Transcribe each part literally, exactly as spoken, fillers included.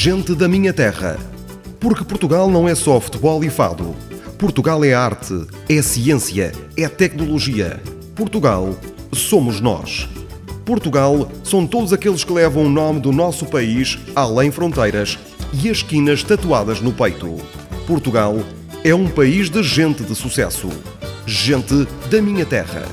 Gente da minha terra. Porque Portugal não é só futebol e fado. Portugal é arte, é ciência, é tecnologia. Portugal somos nós. Portugal são todos aqueles que levam o nome do nosso país além fronteiras e as esquinas tatuadas no peito. Portugal é um país de gente de sucesso. Gente da minha terra.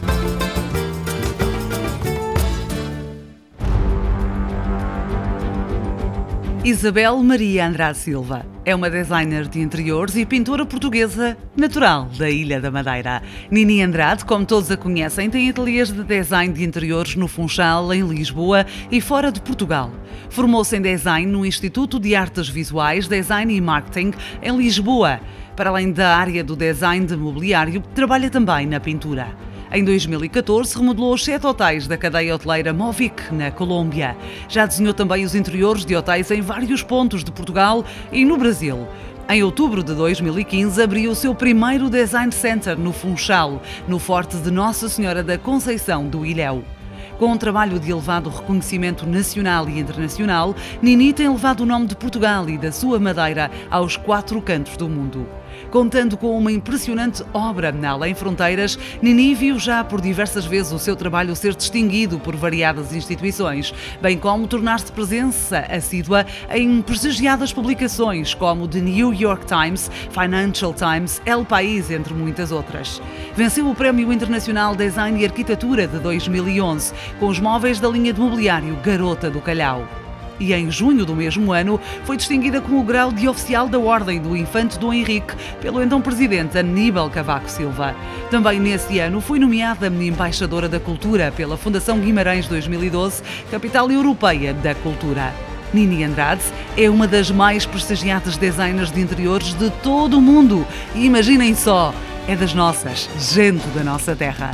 Isabel Maria Andrade Silva é uma designer de interiores e pintora portuguesa natural da Ilha da Madeira. Nini Andrade, como todos a conhecem, tem ateliês de design de interiores no Funchal, em Lisboa e fora de Portugal. Formou-se em design no Instituto de Artes Visuais, Design e Marketing em Lisboa. Para além da área do design de mobiliário, trabalha também na pintura. Em dois mil e catorze, remodelou os sete hotéis da cadeia hoteleira Movic, na Colômbia. Já desenhou também os interiores de hotéis em vários pontos de Portugal e no Brasil. Em outubro de dois mil e quinze, abriu o seu primeiro Design Center no Funchal, no Forte de Nossa Senhora da Conceição do Ilhéu. Com um trabalho de elevado reconhecimento nacional e internacional, Nini tem levado o nome de Portugal e da sua Madeira aos quatro cantos do mundo. Contando com uma impressionante obra na Além Fronteiras, Nini viu já por diversas vezes o seu trabalho ser distinguido por variadas instituições, bem como tornar-se presença assídua em prestigiadas publicações como The New York Times, Financial Times, El País, entre muitas outras. Venceu o Prémio Internacional Design e Arquitetura de dois mil e onze, com os móveis da linha de mobiliário Garota do Calhau. E em junho do mesmo ano foi distinguida com o grau de oficial da Ordem do Infante Dom Henrique pelo então presidente Aníbal Cavaco Silva. Também nesse ano foi nomeada Embaixadora da Cultura pela Fundação Guimarães dois mil e doze, Capital Europeia da Cultura. Nini Andrade é uma das mais prestigiadas designers de interiores de todo o mundo e imaginem só, é das nossas, gente da nossa terra.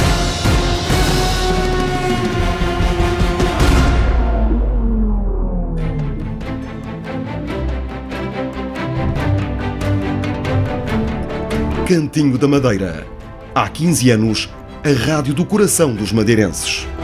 Cantinho da Madeira. Há quinze anos, a rádio do coração dos madeirenses.